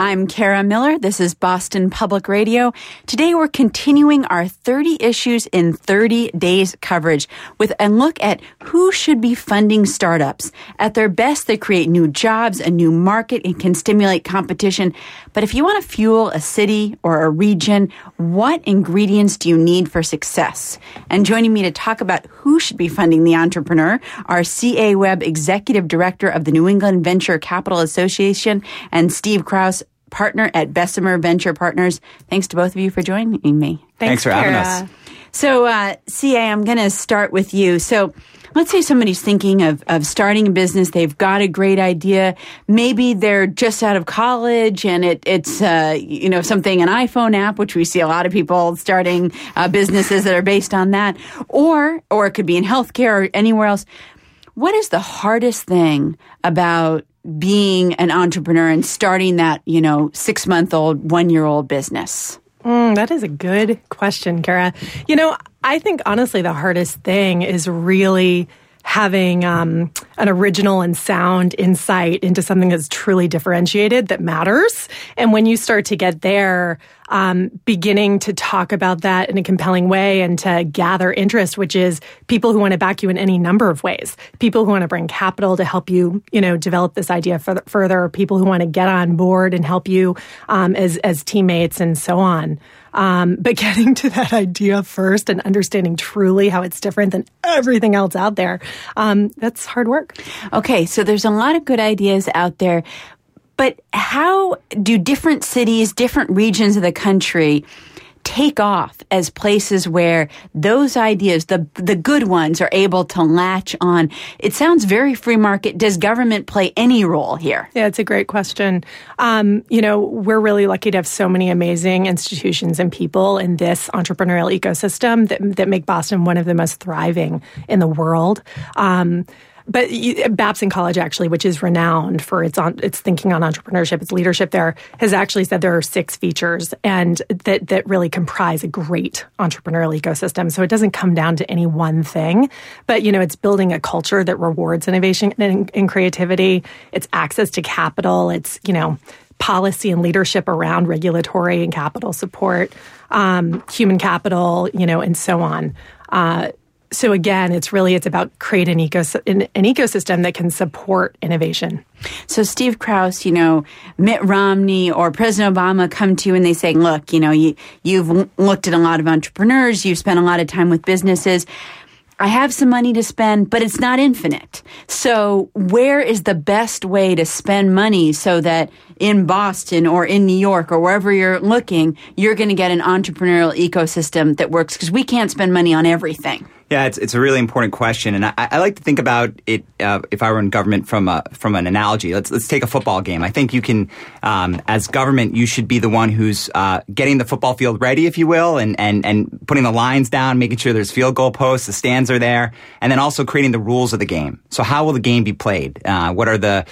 I'm Kara Miller. This is Boston Public Radio. Today we're continuing our 30 issues in 30 days coverage with a look at who should be funding startups. At their best, they create new jobs, a new market, and can stimulate competition. But if you want to fuel a city or a region, what ingredients do you need for success? And joining me to talk about who should be funding the entrepreneur are CA Webb Executive Director of the New England Venture Capital Association and Steve Krause, partner at Bessemer Venture Partners. Thanks to both of you for joining me. Thanks for having us. So, CA, I'm going to start with you. So, let's say somebody's thinking of starting a business. They've got a great idea. Maybe they're just out of college and it's something, an iPhone app, which we see a lot of people starting businesses that are based on that. Or it could be in healthcare or anywhere else. What is the hardest thing about being an entrepreneur and starting that, 6-month-old, 1-year-old business? That is a good question, Kara. I think honestly the hardest thing is really having an original and sound insight into something that's truly differentiated that matters. And when you start to get there, beginning to talk about that in a compelling way and to gather interest, which is people who want to back you in any number of ways, people who want to bring capital to help you, develop this idea further, people who want to get on board and help you as teammates and so on. But getting to that idea first and understanding truly how it's different than everything else out there, that's hard work. Okay, so there's a lot of good ideas out there. But how do different cities, different regions of the country take off as places where those ideas, the good ones, are able to latch on? It sounds very free market. Does government play any role here? Yeah, it's a great question. We're really lucky to have so many amazing institutions and people in this entrepreneurial ecosystem that make Boston one of the most thriving in the world. But Babson College, actually, which is renowned for its thinking on entrepreneurship, its leadership there, has actually said there are 6 features and that really comprise a great entrepreneurial ecosystem. So it doesn't come down to any one thing, but, it's building a culture that rewards innovation and creativity. It's access to capital. It's, policy and leadership around regulatory and capital support, human capital, and so on. So again, it's about creating an ecosystem that can support innovation. So Steve Krause, Mitt Romney or President Obama come to you and they say, look, you've looked at a lot of entrepreneurs, you've spent a lot of time with businesses. I have some money to spend, but it's not infinite. So where is the best way to spend money so that in Boston or in New York or wherever you're looking, you're going to get an entrepreneurial ecosystem that works? Because we can't spend money on everything. Yeah, it's a really important question, and I like to think about it. If I were in government, from an analogy, let's take a football game. I think you can, as government, you should be the one who's getting the football field ready, if you will, and putting the lines down, making sure there's field goal posts, the stands are there, and then also creating the rules of the game. So how will the game be played? What are the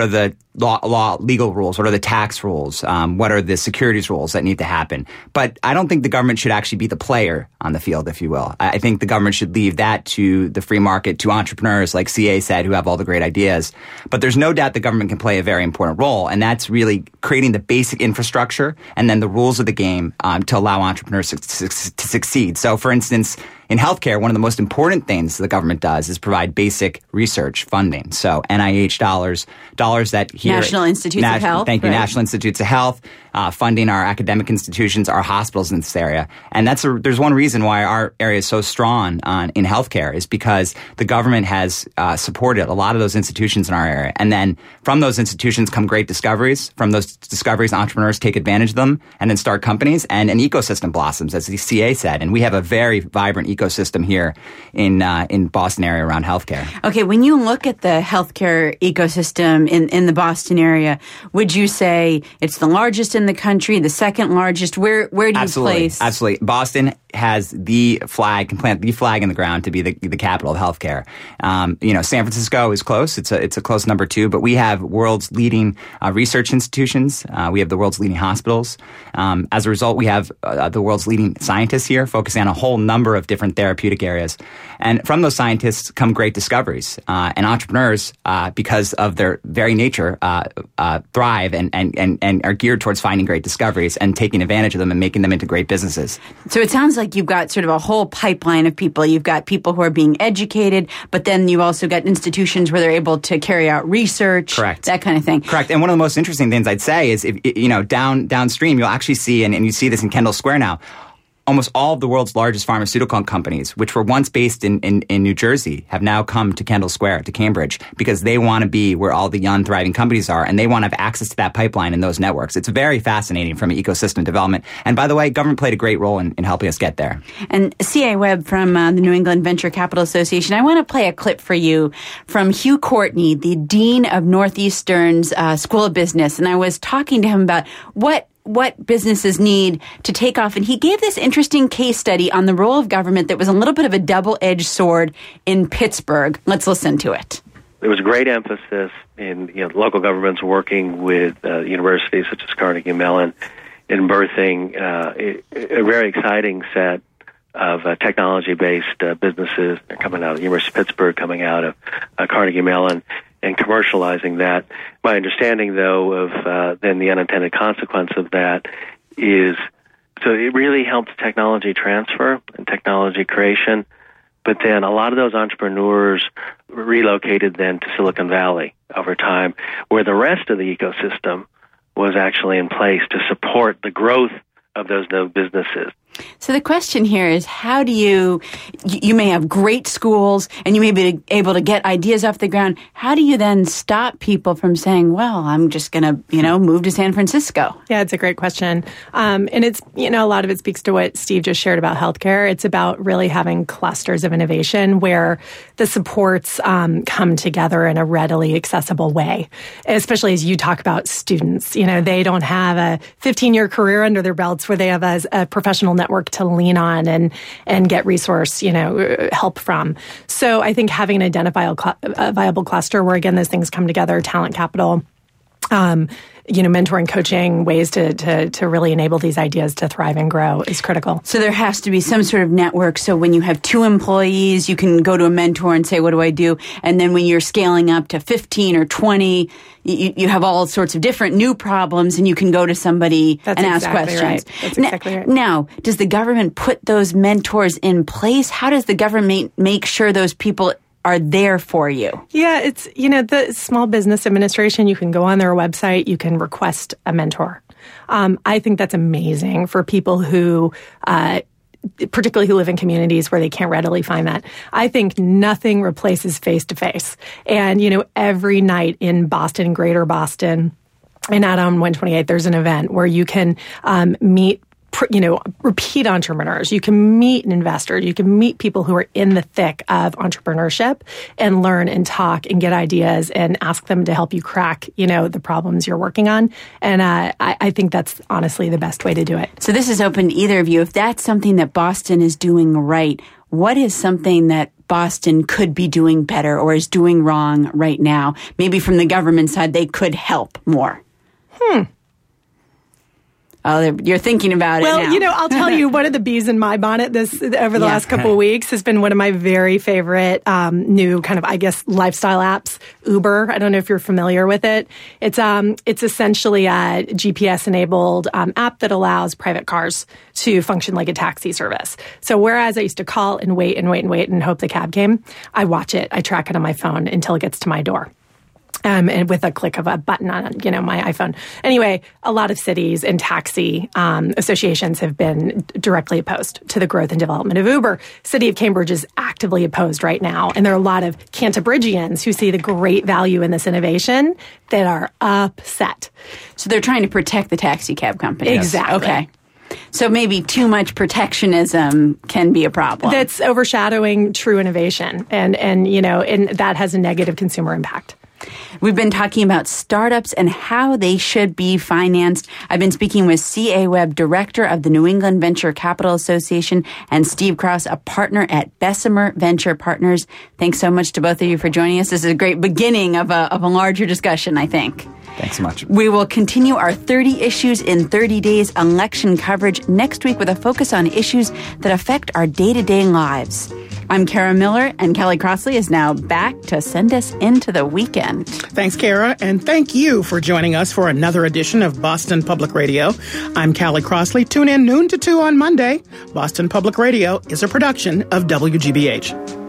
legal rules? What are the tax rules? What are the securities rules that need to happen? But I don't think the government should actually be the player on the field, if you will. I think the government should leave that to the free market, to entrepreneurs, like CA said, who have all the great ideas. But there's no doubt the government can play a very important role, and that's really creating the basic infrastructure and then the rules of the game to allow entrepreneurs to succeed. So, for instance, in healthcare, one of the most important things the government does is provide basic research funding. So NIH dollars that here... National Institutes of Health. Thank you, right. National Institutes of Health, funding our academic institutions, our hospitals in this area. And there's one reason why our area is so strong in healthcare is because the government has supported a lot of those institutions in our area. And then from those institutions come great discoveries. From those discoveries, entrepreneurs take advantage of them and then start companies, and an ecosystem blossoms, as the CA said. And we have a very vibrant ecosystem here in Boston area around healthcare. Okay, when you look at the healthcare ecosystem in the Boston area, would you say it's the largest in the country, the second largest? Where do you place? Absolutely. Boston has the flag, can plant the flag in the ground to be the capital of healthcare. San Francisco is close. It's a close number 2, but we have world's leading research institutions. We have the world's leading hospitals. As a result, we have the world's leading scientists here focusing on a whole number of different therapeutic areas. And from those scientists come great discoveries. And entrepreneurs, because of their very nature, thrive and are geared towards finding great discoveries and taking advantage of them and making them into great businesses. So it sounds like you've got sort of a whole pipeline of people. You've got people who are being educated, but then you've also got institutions where they're able to carry out research. Correct. That kind of thing. Correct. And one of the most interesting things I'd say is, downstream, you'll actually see, and you see this in Kendall Square now, almost all of the world's largest pharmaceutical companies, which were once based in New Jersey, have now come to Kendall Square, to Cambridge, because they want to be where all the young, thriving companies are, and they want to have access to that pipeline and those networks. It's very fascinating from an ecosystem development. And by the way, government played a great role in helping us get there. And C.A. Webb from the New England Venture Capital Association, I want to play a clip for you from Hugh Courtney, the Dean of Northeastern's School of Business. And I was talking to him about what businesses need to take off. And he gave this interesting case study on the role of government that was a little bit of a double-edged sword in Pittsburgh. Let's listen to it. There was great emphasis in local governments working with universities such as Carnegie Mellon in birthing a very exciting set of technology-based businesses coming out of the University of Pittsburgh, coming out of Carnegie Mellon, and commercializing that. My understanding, though, of then the unintended consequence of that is, so it really helps technology transfer and technology creation, but then a lot of those entrepreneurs relocated then to Silicon Valley over time, where the rest of the ecosystem was actually in place to support the growth of those new businesses. So the question here is, how do you may have great schools and you may be able to get ideas off the ground. How do you then stop people from saying, well, I'm just going to, move to San Francisco? Yeah, it's a great question. And it's, a lot of it speaks to what Steve just shared about healthcare. It's about really having clusters of innovation where the supports come together in a readily accessible way, especially as you talk about students. They don't have a 15-year career under their belts where they have a professional network to lean on and get resource, help from. So I think having an a viable cluster where, again, those things come together, talent capital, mentoring, coaching, ways to really enable these ideas to thrive and grow is critical. So there has to be some sort of network. So when you have 2 employees, you can go to a mentor and say, what do I do? And then when you're scaling up to 15 or 20, you have all sorts of different new problems, and you can go to somebody and ask questions. Right. That's exactly right. Now, does the government put those mentors in place? How does the government make sure those people are there for you? Yeah, it's, the Small Business Administration, you can go on their website, you can request a mentor. I think that's amazing for people who, particularly who live in communities where they can't readily find that. I think nothing replaces face-to-face. And, every night in Boston, Greater Boston, and out on 128, there's an event where you can meet repeat entrepreneurs. You can meet an investor. You can meet people who are in the thick of entrepreneurship and learn and talk and get ideas and ask them to help you crack, the problems you're working on. And I think that's honestly the best way to do it. So this is open to either of you. If that's something that Boston is doing right, what is something that Boston could be doing better or is doing wrong right now? Maybe from the government side, they could help more. Oh, you're thinking about it now. Well, I'll tell you, one of the bees in my bonnet over the last couple of weeks has been one of my very favorite new kind of, lifestyle apps, Uber. I don't know if you're familiar with it. It's essentially a GPS-enabled app that allows private cars to function like a taxi service. So whereas I used to call and wait and hope the cab came, I watch it. I track it on my phone until it gets to my door. And with a click of a button on, my iPhone. Anyway, a lot of cities and taxi associations have been directly opposed to the growth and development of Uber. City of Cambridge is actively opposed right now. And there are a lot of Cantabrigians who see the great value in this innovation that are upset. So they're trying to protect the taxi cab companies. Exactly. Okay. So maybe too much protectionism can be a problem. That's overshadowing true innovation. And that has a negative consumer impact. We've been talking about startups and how they should be financed. I've been speaking with C.A. Webb, director of the New England Venture Capital Association, and Steve Krause, a partner at Bessemer Venture Partners. Thanks so much to both of you for joining us. This is a great beginning of a larger discussion, I think. Thanks so much. We will continue our 30 issues in 30 days election coverage next week with a focus on issues that affect our day-to-day lives. I'm Kara Miller, and Kelly Crossley is now back to send us into the weekend. Thanks, Kara, and thank you for joining us for another edition of Boston Public Radio. I'm Callie Crossley. Tune in noon to 2 on Monday. Boston Public Radio is a production of WGBH.